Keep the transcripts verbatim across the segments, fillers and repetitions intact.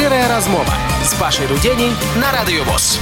Шчырая размова з Пашай Руденей на Радио ВОС.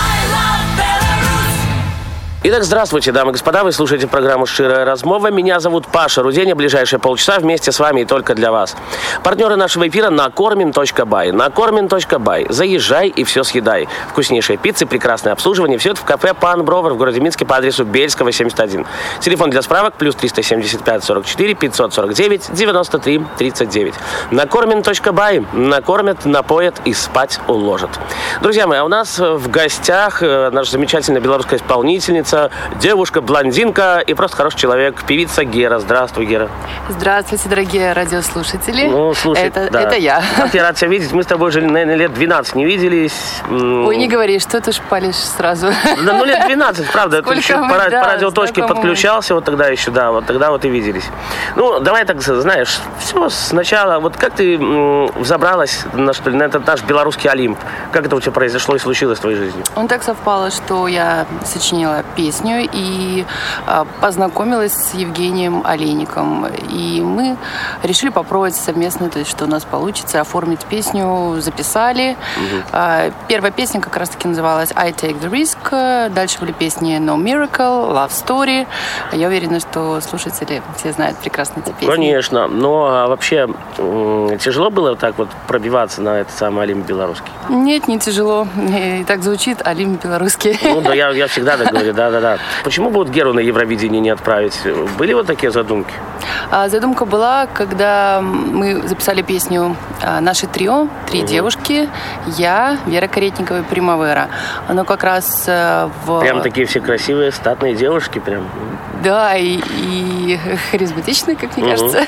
Итак, здравствуйте, дамы и господа, вы слушаете программу «Шчырая размова». Меня зовут Паша Руденя. Ближайшие полчаса вместе с вами и только для вас. Партнеры нашего эфира — накормим точка бай. накормим точка бай. Заезжай и все съедай. Вкуснейшая пицца, прекрасное обслуживание. Все это в кафе «Пан Бровар» в городе Минске по адресу Бельского, семьдесят один. Телефон для справок плюс триста семьдесят пять сорок четыре пятьсот сорок девять девяносто три тридцать девять. накормим точка бай. Накормят, напоят и спать уложат. Друзья мои, а у нас в гостях наша замечательная белорусская исполнительница, девушка-блондинка и просто хороший человек, певица Гера. Здравствуй, Гера. Здравствуйте, дорогие радиослушатели. Ну, слушай, это, да. это я. Как я рад тебя видеть. Мы с тобой уже, наверное, лет двенадцать не виделись. Ой, не говори, что ты шпалишь сразу. Да, ну, лет двенадцать, правда. Ты еще мы, по, да, по радиоточке подключался, вот тогда еще, да, вот тогда вот и виделись. Ну, давай так, знаешь, все сначала. Вот как ты м, взобралась на, что ли, на этот наш белорусский Олимп? Как это у тебя произошло и случилось в твоей жизни? Он так совпало, что я сочинила песню и а, познакомилась с Евгением Олейником. И мы решили попробовать совместно, то есть что у нас получится, оформить песню, записали. Угу. А, первая песня как раз-таки называлась I Take the Risk. Дальше были песни No Miracle, Love Story. Я уверена, что слушатели все знают прекрасно эти песни. Конечно. Но вообще тяжело было так вот пробиваться на этот самый Олимп белорусский? Нет, не тяжело. И так звучит Олимп белорусский. Ну да, я, я всегда так говорю, да-да-да. Почему бы вот Геру на Евровидение не отправить? Были вот такие задумки? А, задумка была, когда мы записали песню «Наше трио», три угу. девушки, я, Вера Каретникова и Примавера. Оно как раз в... Прям такие все красивые, статные девушки прям. Да, и, и харизматичные, как мне угу. кажется.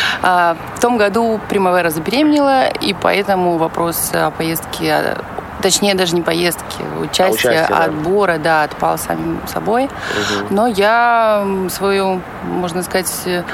А, в том году Примавера забеременела, и поэтому вопрос о поездке... Точнее, даже не поездки, участие, а участие да. отбора, да, отпал самим собой. Угу. Но я свою, можно сказать,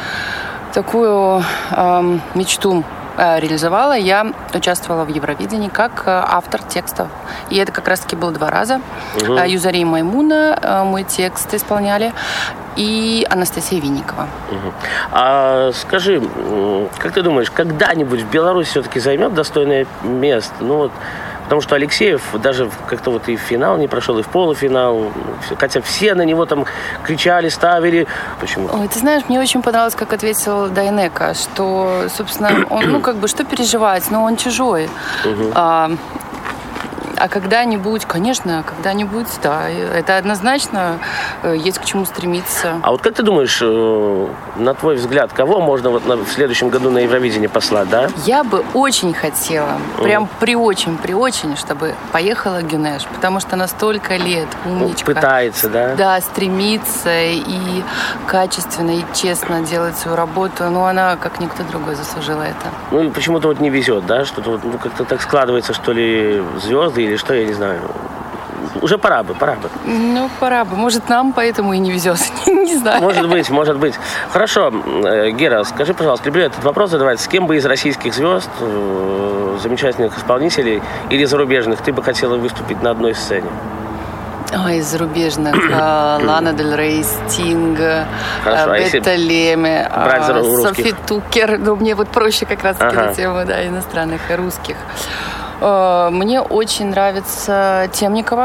такую э, мечту э, реализовала. Я участвовала в Евровидении как э, автор текстов. И это как раз-таки было два раза. Угу. Э, Юзари и Маймуна э, мой текст исполняли. И Анастасия Винникова. Угу. А скажи, как ты думаешь, когда-нибудь в Беларуси все-таки займет достойное место? Ну вот, потому что Алексеев даже как-то вот и в финал не прошел, и в полуфинал. Хотя все на него там кричали, ставили. Почему? Ой, ты знаешь, мне очень понравилось, как ответил Дайнека, что, собственно, он, ну, как бы, что переживать, но он чужой. Угу. А, а когда-нибудь, конечно, когда-нибудь, да, это однозначно есть к чему стремиться. А вот как ты думаешь, на твой взгляд, кого можно вот в следующем году на Евровидение послать, да? Я бы очень хотела, прям при-очень-при-очень, чтобы поехала Гюнеш, потому что она столько лет умничка. Пытается, да? Да, стремится и качественно, и честно делает свою работу, но она, как никто другой, заслужила это. Ну и почему-то вот не везет, да? Что-то вот, ну, как-то так складывается, что ли, звезды или что, я не знаю. Уже пора бы, пора бы. Ну, пора бы. Может, нам поэтому и не везет. Не знаю. Может быть, может быть. Хорошо. Гера, скажи, пожалуйста, люблю этот вопрос задавать. С кем бы из российских звезд, замечательных исполнителей или зарубежных, ты бы хотела выступить на одной сцене? Ой, из зарубежных. Лана Дель Рей, Стинг, Бетта Леме, Софи Тукер. Ну, мне вот проще как раз-таки на тему, да, иностранных и русских. Мне очень нравится Темникова.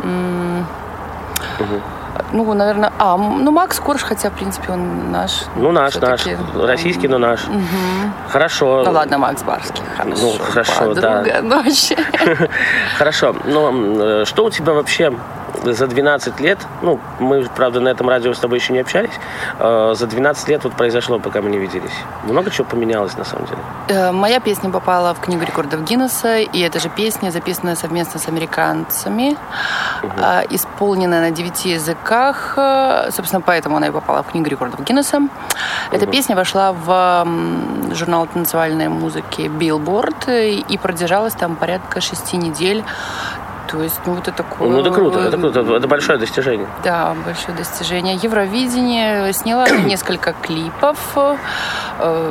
Угу. Ну, наверное, а, ну, Макс Корж, хотя, в принципе, он наш. Ну, наш, наш. Российский, но наш. Угу. Хорошо. Ну, ладно, Макс Барский. Хорошо, ну, хорошо, подруга, да. Ну, вообще. Хорошо. Но что у тебя вообще за двенадцать лет, ну, мы, правда, на этом радио с тобой еще не общались, за двенадцать лет вот произошло, пока мы не виделись. Много чего поменялось, на самом деле. Моя песня попала в Книгу рекордов Гиннесса, и эта же песня, записанная совместно с американцами, угу. исполненная на девяти языках, собственно, поэтому она и попала в Книгу рекордов Гиннесса. Угу. Эта песня вошла в журнал танцевальной музыки Billboard и продержалась там порядка шести недель. То есть, ну, это такое... Ну, это круто, это круто, это большое достижение. Да, большое достижение. Евровидение, сняла несколько клипов.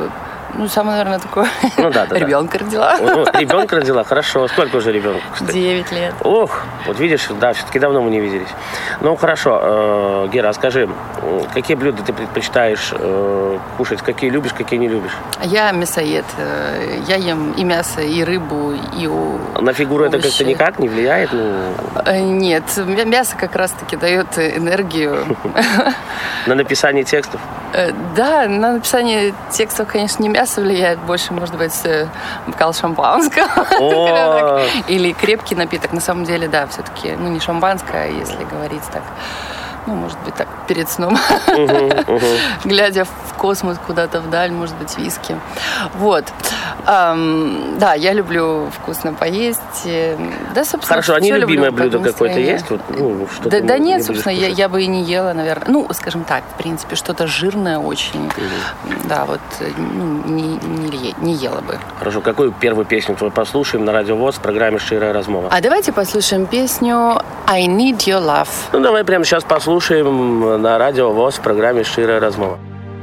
Ну, самое, наверное, такое. Ну да, да. Ребенка да. родила. Ну, ребенка родила, хорошо. Сколько уже ребенку, кстати? Девять лет. Ох, вот видишь, да, все-таки давно мы не виделись. Ну, хорошо. Гера, а скажи, какие блюда ты предпочитаешь кушать? Какие любишь, какие не любишь? Я мясоед. Я ем и мясо, и рыбу, и овощи. На фигуру это как-то никак не влияет? Ну... Нет, мясо как раз-таки дает энергию. На написание текстов? Да, на написание текстов, конечно, не мясо влияет, больше, может быть, бокал шампанского. Или крепкий напиток. На самом деле, да, все-таки, ну, не шампанское, если говорить так, ну, может быть, так, перед сном, uh-huh, uh-huh. глядя в космос куда-то вдаль, может быть, виски. Вот. Um, да, я люблю вкусно поесть. Да, собственно, хорошо, а не любимое блюдо какое-то какое-то есть? Вот, ну, что да, да не, нет, не собственно, я, я бы и не ела, наверное. Ну, скажем так, в принципе, что-то жирное очень. Uh-huh. Да, вот, ну, не, не, не ела бы. Хорошо, какую первую песню твою послушаем на Радио ВОС в программе «Щирая размова»? А давайте послушаем песню «I Need Your Love». Ну, давай прямо сейчас послушаем. Слушаем на Радио ВОС в программе «Щирая размова».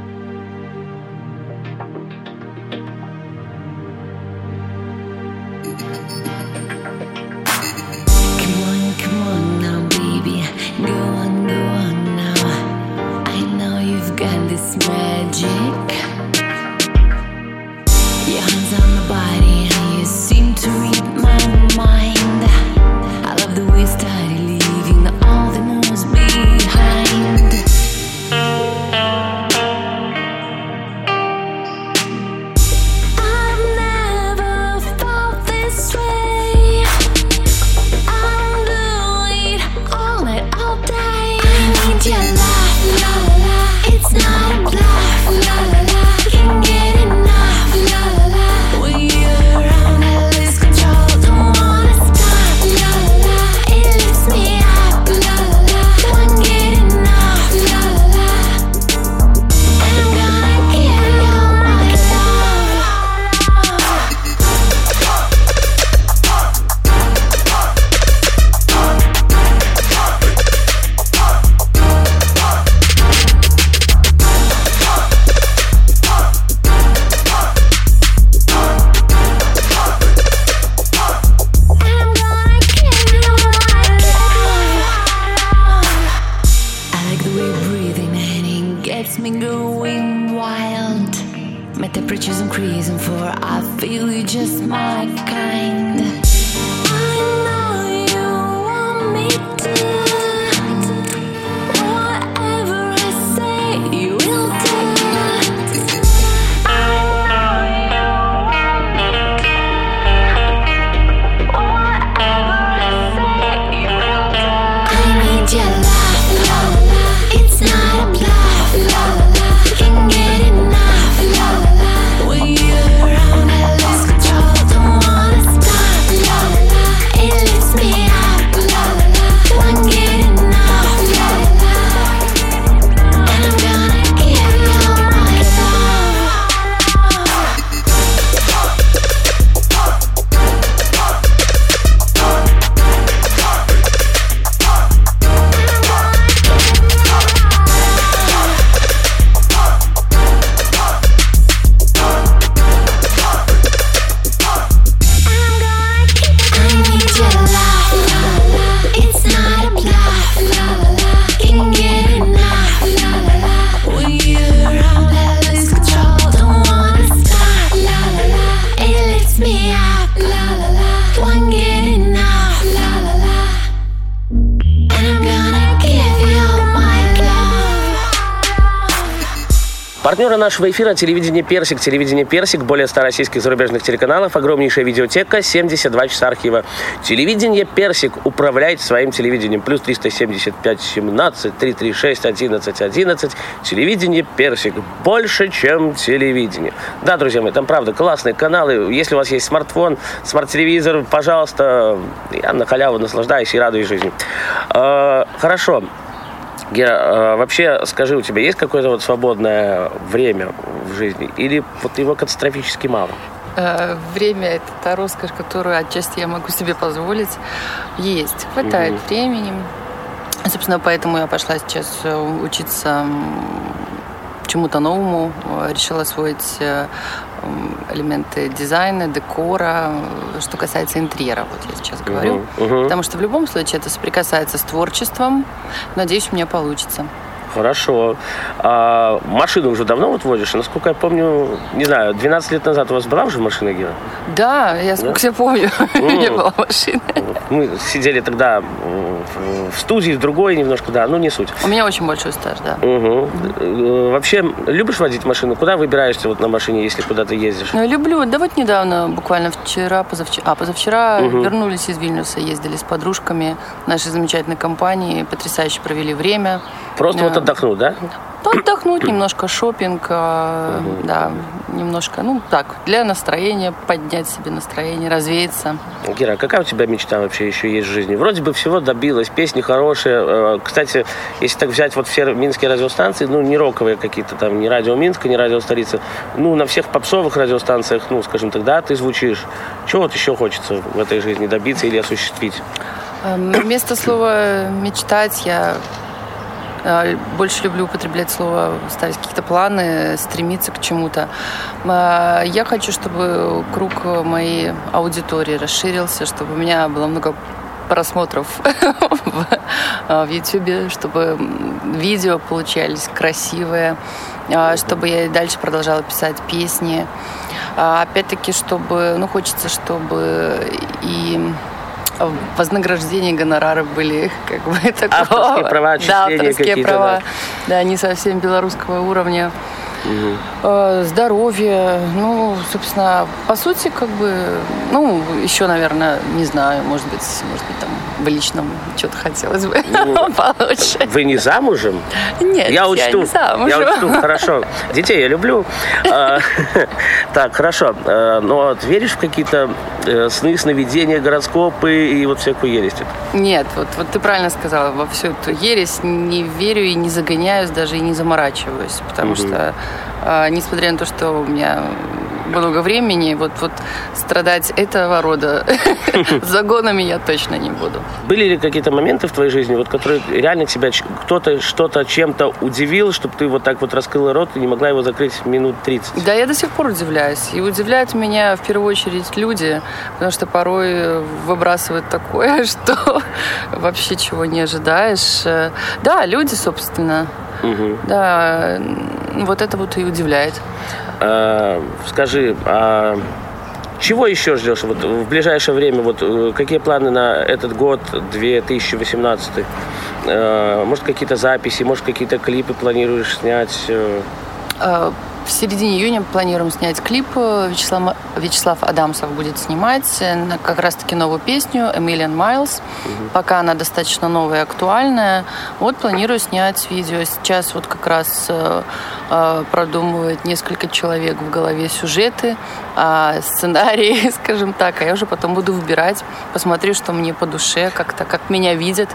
Партнеры нашего эфира — телевидение «Персик». Телевидение «Персик» — более ста российских зарубежных телеканалов, огромнейшая видеотека, семьдесят два часа архива. Телевидение «Персик». Управляйте своим телевидением. Плюс триста семьдесят пять семнадцать триста тридцать шесть одиннадцать одиннадцать. Телевидение «Персик». Больше, чем телевидение. Да, друзья мои, там, правда, классные каналы. Если у вас есть смартфон, смарт-телевизор, пожалуйста, я на халяву наслаждаюсь и радуюсь жизни. Э, хорошо. Гера, вообще, скажи, у тебя есть какое-то вот свободное время в жизни? Или вот его катастрофически мало? Время – это та роскошь, которую отчасти я могу себе позволить. Есть, хватает mm-hmm. времени. Собственно, поэтому я пошла сейчас учиться чему-то новому. Решила освоить элементы дизайна, декора, что касается интерьера, вот я сейчас говорю. Uh-huh, uh-huh. Потому что в любом случае это соприкасается с творчеством. Надеюсь, у меня получится. Хорошо. А машину уже давно вот водишь? Насколько я помню, не знаю, двенадцать лет назад у вас была уже машина, Гера? Да, я сколько себя помню, у меня была машина. Мы сидели тогда в студии, в другой немножко, да, ну не суть. У меня очень большой стаж, да. Угу. Вообще, любишь водить машину? Куда выбираешься вот на машине, если куда ты ездишь? Ну, люблю. Да вот недавно, буквально вчера, позавчера, а, позавчера угу. вернулись из Вильнюса, ездили с подружками нашей замечательной компании, потрясающе провели время. Просто вот отдохнуть, да? Отдохнуть, немножко шопинг, угу. да, немножко, ну так, для настроения, поднять себе настроение, развеяться. Гера, какая у тебя мечта вообще еще есть в жизни? Вроде бы всего добилась, песни хорошие. Кстати, если так взять вот все минские радиостанции, ну, не роковые какие-то там, не радио Минска, не радио столицы, ну, на всех попсовых радиостанциях, ну, скажем так, да, ты звучишь. Чего вот еще хочется в этой жизни добиться или осуществить? Вместо слова «мечтать» я больше люблю употреблять слово, ставить какие-то планы, стремиться к чему-то. Я хочу, чтобы круг моей аудитории расширился, чтобы у меня было много просмотров в Ютубе, чтобы видео получались красивые, чтобы я и дальше продолжала писать песни. Опять-таки, чтобы, ну, хочется, чтобы и вознаграждение, гонорары были как бы такого. Авторские права, отчисления да, авторские какие-то. Права, да. да, не совсем белорусского уровня. Угу. Здоровье, ну, собственно, по сути, как бы, ну, еще, наверное, не знаю, может быть, может быть, там в личном что-то хотелось бы ну, получше. Вы не замужем? Нет, я, учту, я не замужем. Я учту, хорошо. Детей я люблю. Так, хорошо. Но вот веришь в какие-то сны, сновидения, гороскопы и вот всякую ересь? Нет, вот, вот ты правильно сказала, во всю эту ересь не верю и не загоняюсь, даже и не заморачиваюсь, потому что несмотря на то, что у меня много времени, вот, вот страдать этого рода загонами я точно не буду. Были ли какие-то моменты в твоей жизни, вот, которые реально тебя кто-то что-то чем-то удивил, чтобы ты вот так вот раскрыла рот и не могла его закрыть минут тридцать? Да, я до сих пор удивляюсь. И удивляют меня в первую очередь люди, потому что порой выбрасывают такое, что вообще чего не ожидаешь. Да, люди, собственно. Угу. Да, вот это вот и удивляет. А, скажи, а чего еще ждешь вот в ближайшее время? Вот какие планы на этот год, две тысячи восемнадцатый? А, может, какие-то записи, может, какие-то клипы планируешь снять? А, в середине июня планируем снять клип. Вячеслав, Вячеслав Адамсов будет снимать как раз-таки новую песню «A Million Miles». Угу. Пока она достаточно новая и актуальная. Вот планирую снять видео. Сейчас вот как раз э, продумывает несколько человек в голове сюжеты, э, сценарии, скажем так. А я уже потом буду выбирать, посмотрю, что мне по душе, как-то, как меня видят.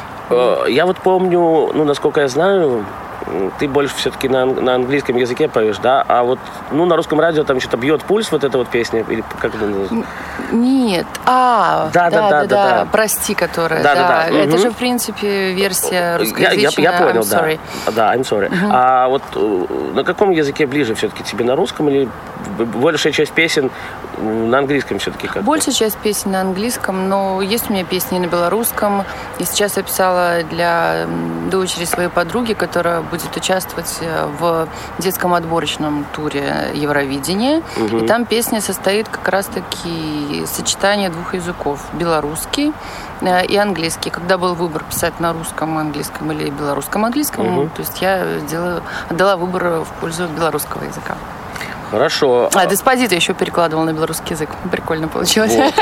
Я вот помню, ну, насколько я знаю, ты больше все-таки на, на английском языке поешь, да? А вот, ну, на русском радио там что-то «Бьет пульс», вот эта вот песня, или как это называется? Нет. А, да, да, да, да, да, да. «Прости», которая, да. да, да. Это угу. же, в принципе, версия русскоязычная. Я, я, я понял, I'm sorry. да. Да, I'm sorry. Угу. А вот на каком языке ближе все-таки тебе, на русском или большая часть песен на английском все-таки? Как-то? Большая часть песен на английском, но есть у меня песни на белорусском. И сейчас я писала для дочери своей подруги, которая будет участвовать в детском отборочном туре Евровидения. Угу. И там песня состоит как раз-таки сочетание двух языков. Белорусский и английский. Когда был выбор писать на русском, английском или белорусском, английском, угу. то есть я сделала, отдала выбор в пользу белорусского языка. Хорошо. А «Деспозито» еще перекладывала на белорусский язык. Прикольно получилось. Вот.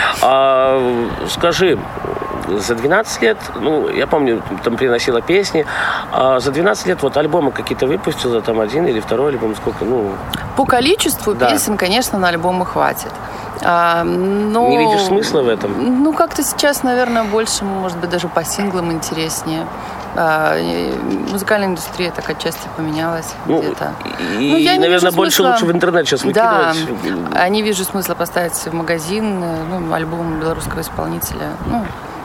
А, скажи, за двенадцать лет, ну, я помню, там приносила песни, а за двенадцать лет вот альбомы какие-то выпустила, там один или второй альбом, сколько, ну... По количеству да. песен, конечно, на альбомы хватит. А, но... Не видишь смысла в этом? Ну, как-то сейчас, наверное, больше, может быть, даже по синглам интереснее. А, музыкальная индустрия так отчасти поменялась ну, где-то. И, ну, я наверное, больше смысла... лучше в интернет сейчас выкидывать. Да, я не вижу смысла поставить в магазин ну, альбом белорусского исполнителя. Ну,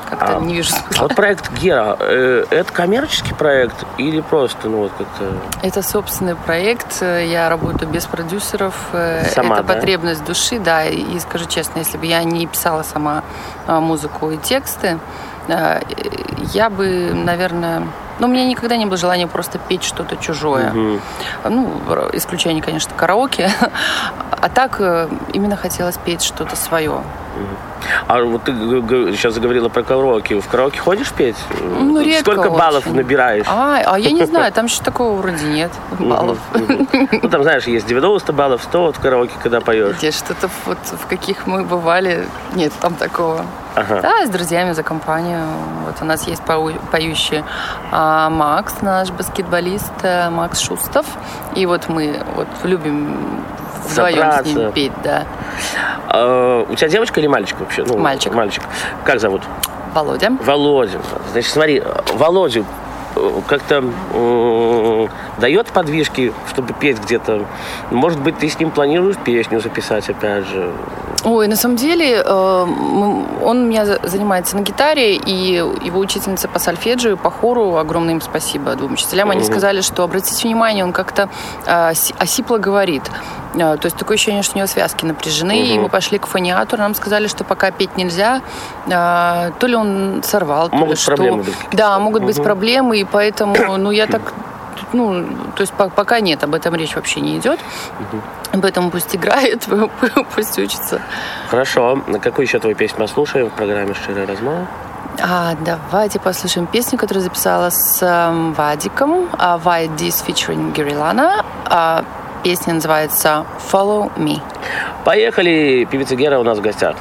как-то А, не вижу а смысла. вот проект Гера, э, это коммерческий проект или просто, ну вот как-то... Это собственный проект, я работаю без продюсеров, Сама, это да? потребность души, да, и скажу честно, если бы я не писала сама музыку и тексты, я бы, наверное... Ну, у меня никогда не было желания просто петь что-то чужое. Угу. Ну, исключение, конечно, караоке. А так именно хотелось петь что-то свое. А вот ты сейчас заговорила про караоке. В караоке ходишь петь? Ну, редко Сколько баллов очень. набираешь? А, а я не знаю, там еще такого вроде нет баллов. Ну, там, знаешь, есть девяносто баллов, сто вот в караоке, когда поешь. Где что-то вот в каких мы бывали, нет там такого. Ага. Да, с друзьями за компанию. Вот у нас есть пою- поющий а, Макс, наш баскетболист, а, Макс Шустов. И вот мы вот любим вдвоем с ним петь, да. А, у тебя девочка или мальчик вообще? Ну, Мальчик. Мальчик. Как зовут? Володя. Володя. Значит, смотри, Володю как-то м- дает подвижки, чтобы петь где-то. Может быть, ты с ним планируешь песню записать, опять же? Ой, на самом деле, э, он у меня занимается на гитаре, и его учительница по сольфеджио и по хору, огромное им спасибо двум учителям, они сказали, что, обратите внимание, он как-то э, осипло говорит. Э, то есть такое ощущение, что у него связки напряжены, угу. И мы пошли к фониатору, нам сказали, что пока петь нельзя, э, то ли он сорвал, то могут ли что. Проблемы быть. Да, могут угу. быть проблемы, и поэтому, ну, я так... Ну, то есть пока нет, об этом речь вообще не идет. Угу. Поэтому пусть играет, пусть учится. Хорошо. Какую еще твою песню послушаем в программе «Щирая розмова»? А, давайте послушаем песню, которую записала с э, Вадиком. Why This featuring Герилана. А, песня называется «Follow Me». Поехали! Певица Гера у нас в гостях.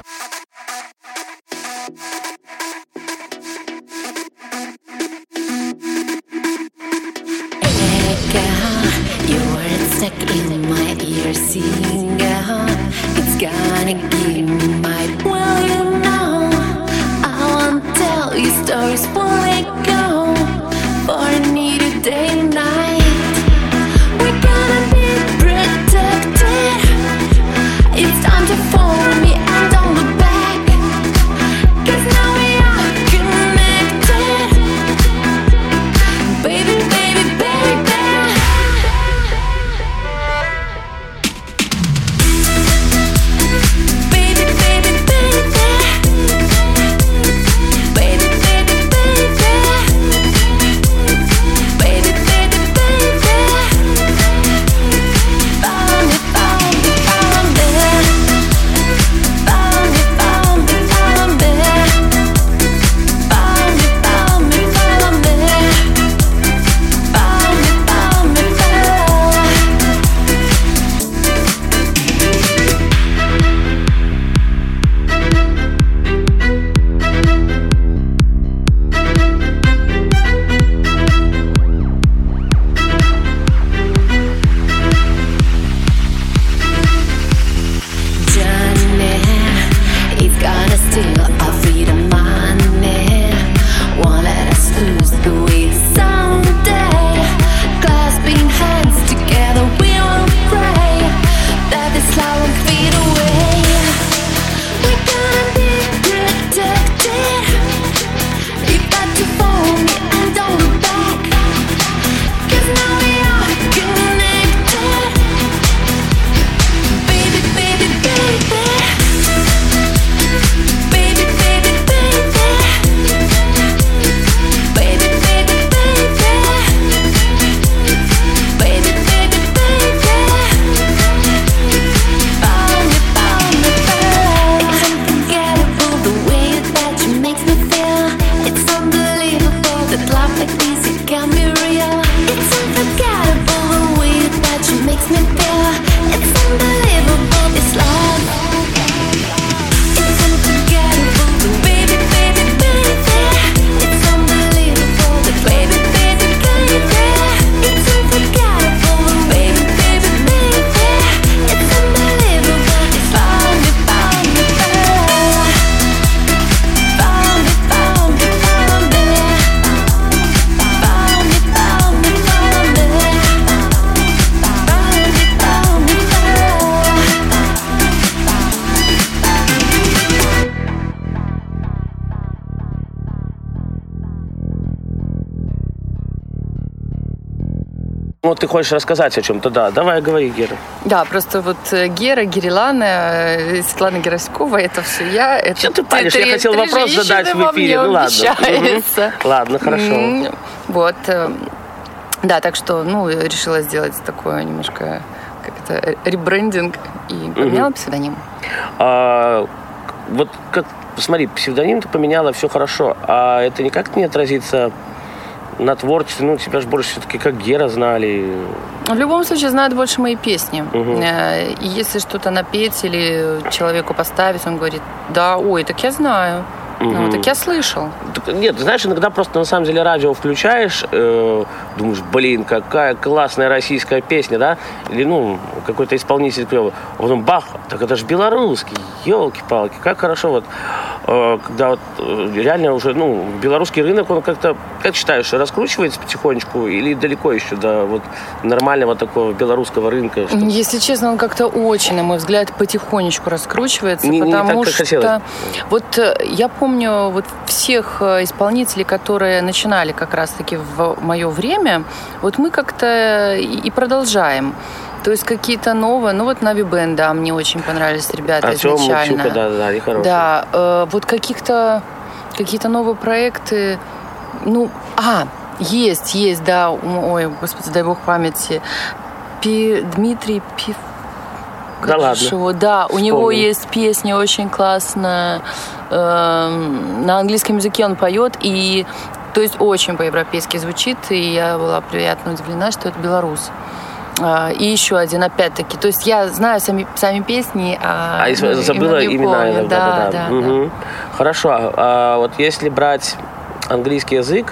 Sing out, it's gonna give me my well, you know. I won't tell you stories before I go. For I need a day and night. We're gonna be protected. It's time to follow me and don't look back. 'Cause now we are connected. Baby, baby, baby. Baby, вот ты хочешь рассказать о чем-то, да. Давай, говори, Гера. Да, просто вот Гера, Герилана, Светлана Гераськова, это все я. Это что ты палишь? три, Я хотел три вопрос задать в эфире. Ну ладно. Угу. Ладно, хорошо. Вот. Да, так что, ну, решила сделать такое немножко, как это, ребрендинг и поменяла угу. псевдоним. А, вот как, смотри, псевдоним ты поменяла, все хорошо, а это никак не отразится на творчестве? Ну, тебя же больше все-таки как Гера знали. В любом случае знают больше мои песни. Угу. И если что-то напеть или человеку поставить, он говорит, да, ой, так я знаю. Угу. Ну, так я слышал. Нет, знаешь, иногда просто на самом деле радио включаешь, э, думаешь, блин, какая классная российская песня, да? Или, ну, какой-то исполнитель клевый. А потом бах, так это же белорусский, елки-палки, как хорошо вот, э, когда вот э, реально уже, ну, белорусский рынок, он как-то, как считаешь, раскручивается потихонечку или далеко еще до вот нормального такого белорусского рынка? Что... Если честно, он как-то очень, на мой взгляд, потихонечку раскручивается, не, потому не так, что хотелось. Вот я помню вот всех исполнителей, которые начинали как раз-таки в мое время, вот мы как-то и продолжаем. То есть какие-то новые, ну вот Нави Бенд, да, мне очень понравились ребята Артем, изначально. Мучука, да, да, и хорошие. Да, э, вот каких-то, какие-то новые проекты, ну, а, есть, есть, да, ой, господи, дай бог памяти, Пи, Дмитрий Пив. Да ладно. ладно. Да, Вспомнил. у него есть песня очень классная. Э, на английском языке он поет, и то есть очень по-европейски звучит, и я была приятно удивлена, что это белорус. Э, и еще один, опять-таки. То есть я знаю сами, сами песни, а, а ну, забыла имена. имена. Да, да, да, да, угу. да. Хорошо. А вот если брать английский язык,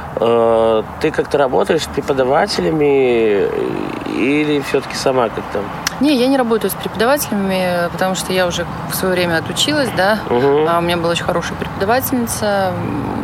э, ты как-то работаешь с преподавателями или все-таки сама как-то? Не, я не работаю с преподавателями, потому что я уже в свое время отучилась, да. Угу. А у меня была очень хорошая преподавательница.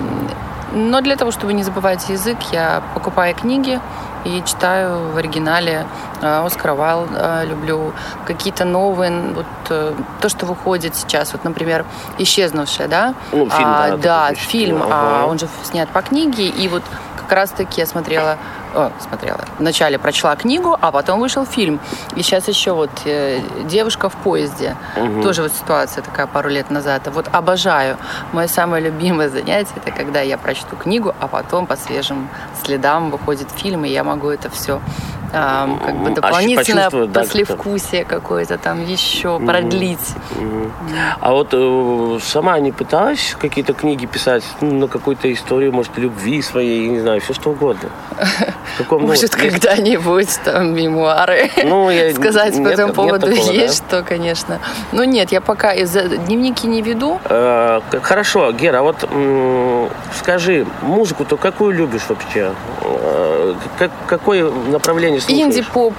Но для того, чтобы не забывать язык, я покупаю книги и читаю в оригинале. Оскар Уайлд люблю. Какие-то новые, вот то, что выходит сейчас, вот, например, «Исчезнувшая», да? Ну, фильм, а, да. Да, фильм, ага. а, он же снят по книге, и вот как раз-таки я смотрела, о, смотрела, вначале прочла книгу, а потом вышел фильм. И сейчас еще вот э, «Девушка в поезде». Угу. Тоже вот ситуация такая пару лет назад. Вот обожаю. Мое самое любимое занятие, это когда я прочту книгу, а потом по свежим следам выходит фильм, и я могу это все э, как бы дополнительное да, послевкусие какое-то там еще угу. продлить. Угу. А вот э, сама не пыталась какие-то книги писать, ну, на какую-то историю, может, любви своей, не знаю, все что угодно? Каком, может, ну, когда-нибудь там мемуары ну, я, сказать нет, по этому поводу такого, есть, да? что, конечно. Ну нет, я пока из-за дневники не веду. Э, хорошо, Гера, вот м- скажи, музыку-то какую любишь вообще? Э, как, какое направление слушаешь? Инди-поп,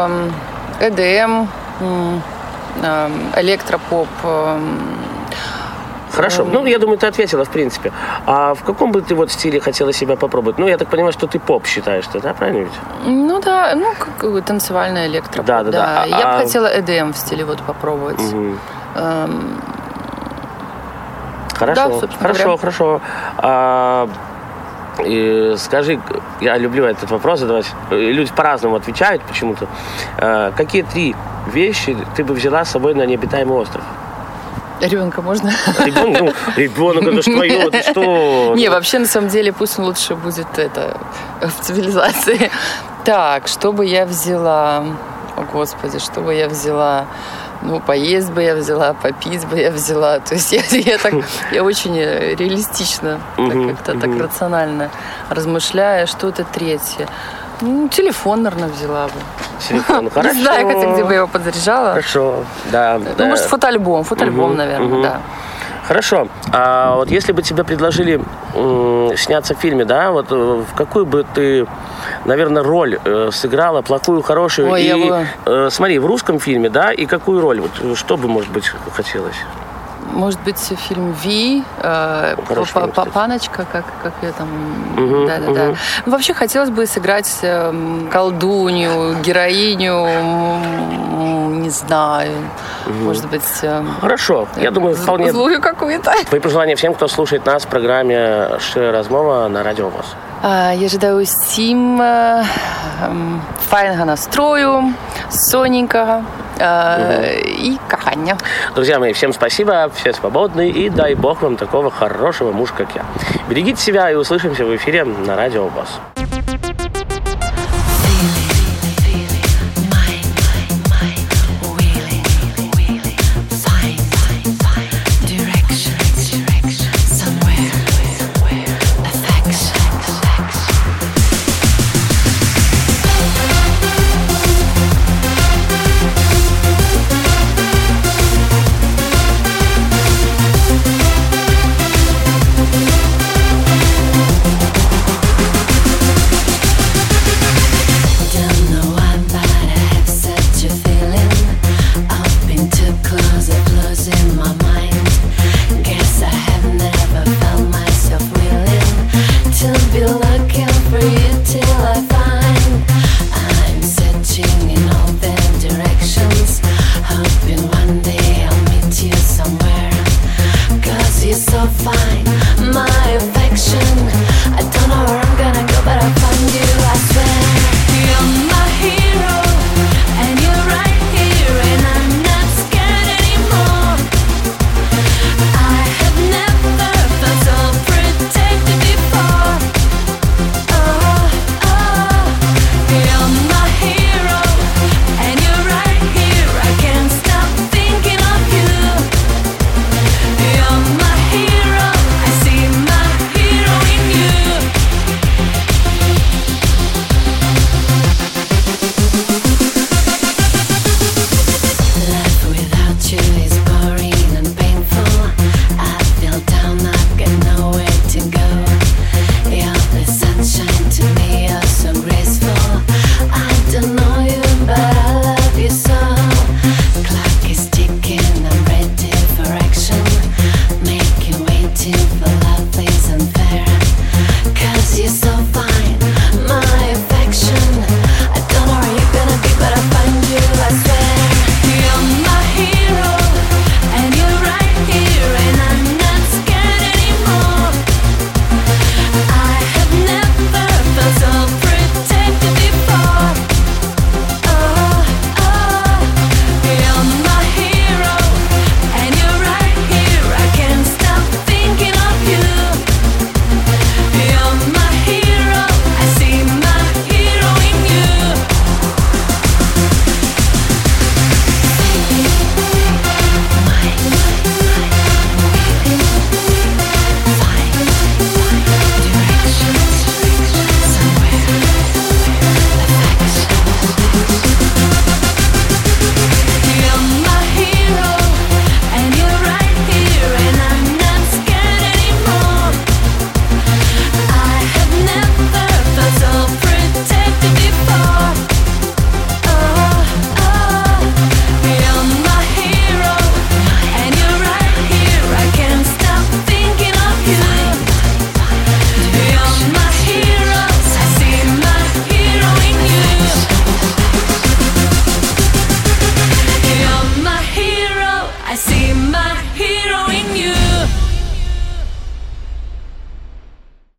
и ди эм, электропоп. Хорошо. Ну, я думаю, ты ответила, в принципе. А в каком бы ты вот стиле хотела себя попробовать? Ну, я так понимаю, что ты поп считаешь, да, правильно ведь? Ну, да, ну, как танцевальная электропоп, да. да, да. да. Я а... бы хотела и ди эм в стиле вот попробовать. Угу. Эм... Хорошо, да, хорошо, говоря. хорошо. А... И скажи, я люблю этот вопрос задавать, люди по-разному отвечают почему-то. А, какие три вещи ты бы взяла с собой на необитаемый остров? Ребенка можно? Ребенок, ну, ребенок, это ж твое, ты что? Не, вообще, на самом деле, пусть он лучше будет это в цивилизации. Так, что бы я взяла? О, Господи, что бы я взяла? Ну, поесть бы я взяла, попить бы я взяла. То есть я, я, так, я очень реалистично, так, как-то так рационально размышляю. Что-то третье. Ну, телефон, наверное, взяла бы. Телефон, хорошо. Не знаю, хотя где бы я его подзаряжала. Хорошо, да. Ну, да. может, фотоальбом. Фотоальбом, угу, наверное, угу. да. Хорошо. А вот если бы тебе предложили м- сняться в фильме, да, вот в какую бы ты, наверное, роль э, сыграла, плохую, хорошую? Ой, и, я бы... э, смотри, в русском фильме, да, и какую роль? Вот, что бы, может быть, хотелось? Может быть, фильм «Ви», э, «Паночка», как, как ее там... Угу, Да-да-да. угу. Ну, вообще, хотелось бы сыграть э, колдунью, героиню, не знаю, угу. может быть... Э, Хорошо, я думаю, вполне... Злую какую-то. Твои пожелания всем, кто слушает нас в программе «Щира розмова» на Радио ВОС. Я жадаю усім файного настрою, сонненького и кахання. Друзья мои, всем спасибо, все свободны, и дай бог вам такого хорошего мужа, как я. Берегите себя, и услышимся в эфире на Радио ВОС.